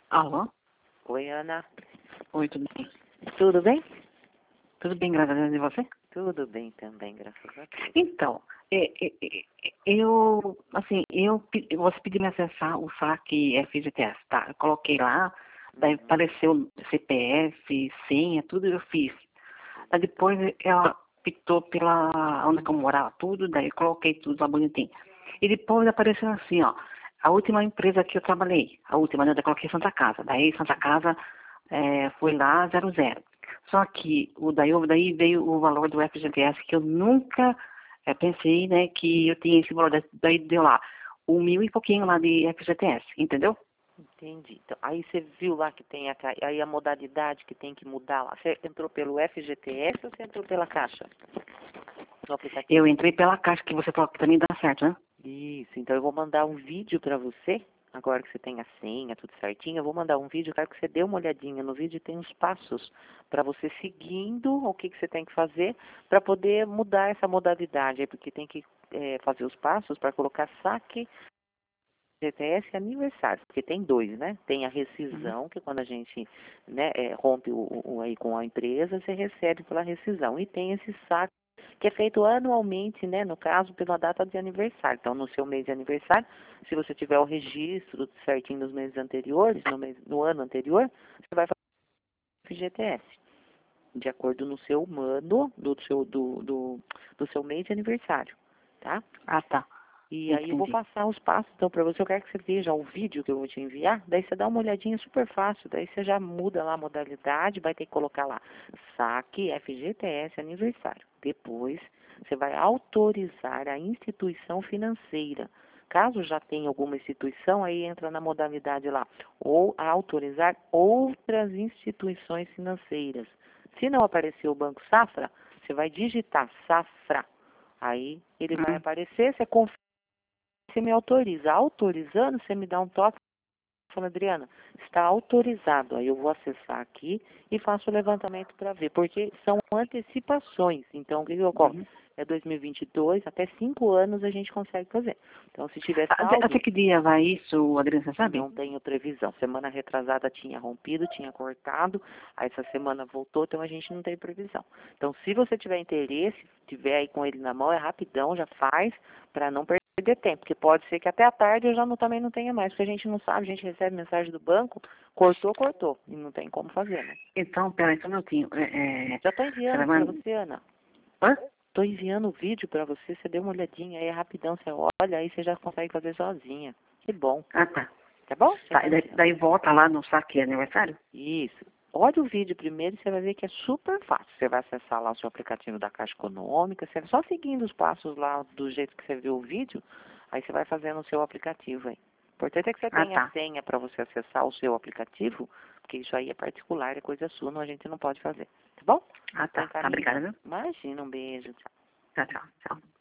Alô? Oi, Ana. Oi, tudo bem? Tudo bem? Tudo bem, graças a Deus, e você? Tudo bem também, graças a Deus. Então, você pediu me acessar o saque FGTS, tá? Eu coloquei lá, daí apareceu CPF, senha, tudo eu fiz. Daí depois ela pitou pela onde que eu morava, tudo, daí eu coloquei tudo lá bonitinho. E depois apareceu assim, ó, a última empresa que eu trabalhei, a última, né, eu coloquei Santa Casa. Daí Santa Casa foi lá 00. Só que daí veio o valor do FGTS que eu nunca pensei, né, que eu tinha esse valor. Daí deu lá 1.000 e pouquinho lá de FGTS, entendeu? Entendi. Então, aí você viu lá que tem aí a modalidade que tem que mudar lá. Você entrou pelo FGTS ou você entrou pela Caixa? No aplicativo? Eu entrei pela caixa que você falou que também dá certo, né? Isso. Então eu vou mandar um vídeo para você. Agora que você tem a senha, tudo certinho, eu vou mandar um vídeo, quero que você dê uma olhadinha no vídeo, tem uns passos para você seguindo o que você tem que fazer para poder mudar essa modalidade, porque tem que fazer os passos para colocar saque, GTS e aniversário, porque tem dois, né? Tem a rescisão, que é quando a gente rompe aí com a empresa, você recebe pela rescisão, e tem esse saque que é feito anualmente, né, no caso, pela data de aniversário. Então, no seu mês de aniversário, se você tiver o registro certinho nos meses anteriores, no ano anterior, você vai fazer o FGTS, de acordo no seu ano, do seu mês de aniversário, tá? Ah, tá. E aí eu vou Entendi. passar os passos, então, para você. Eu quero que você veja o vídeo que eu vou te enviar, daí você dá uma olhadinha super fácil, daí você já muda lá a modalidade, vai ter que colocar lá saque, FGTS, aniversário. Depois, você vai autorizar a instituição financeira. Caso já tenha alguma instituição, aí entra na modalidade lá, ou autorizar outras instituições financeiras. Se não aparecer o Banco Safra, você vai digitar Safra. Aí ele vai aparecer, você confirma. Você me autoriza. Autorizando, você me dá um toque. Fala, Adriana, está autorizado. Aí eu vou acessar aqui e faço o levantamento para ver. Porque são antecipações. Então, o que ocorre? É 2022, até 5 anos a gente consegue fazer. Então, se tiver Até saldo, que dia vai isso, Adriana, você sabe? não tenho previsão. Semana retrasada tinha rompido, tinha cortado. Aí essa semana voltou, então a gente não tem previsão. Então, se você tiver interesse, tiver aí com ele na mão, é rapidão, já faz, para não perder tempo. Porque pode ser que até a tarde eu já também não tenha mais, porque a gente não sabe, a gente recebe mensagem do banco, cortou, e não tem como fazer, né? Então, peraí, só um minutinho. Já estou Você enviando vai para mandar... você, Ana. Hã? Estou enviando o vídeo para você, você dê uma olhadinha aí, é rapidão, você olha, aí você já consegue fazer sozinha. Que bom. Ah, tá. Tá bom? Já Tá, tá daí, enviando. daí volta lá no saque aniversário? Isso. Olha o vídeo primeiro e você vai ver que é super fácil. Você vai acessar lá o seu aplicativo da Caixa Econômica, você só seguindo os passos lá do jeito que você viu o vídeo, aí você vai fazendo o seu aplicativo aí. O importante é que você Ah, tenha a tá. senha para você acessar o seu aplicativo, porque isso aí é particular, é coisa sua, não, a gente não pode fazer. Tá bom? Ah, Tô tá. Tá, obrigada, encaminhando. viu? Imagina, um beijo. Tchau. Tchau, tchau. Tchau.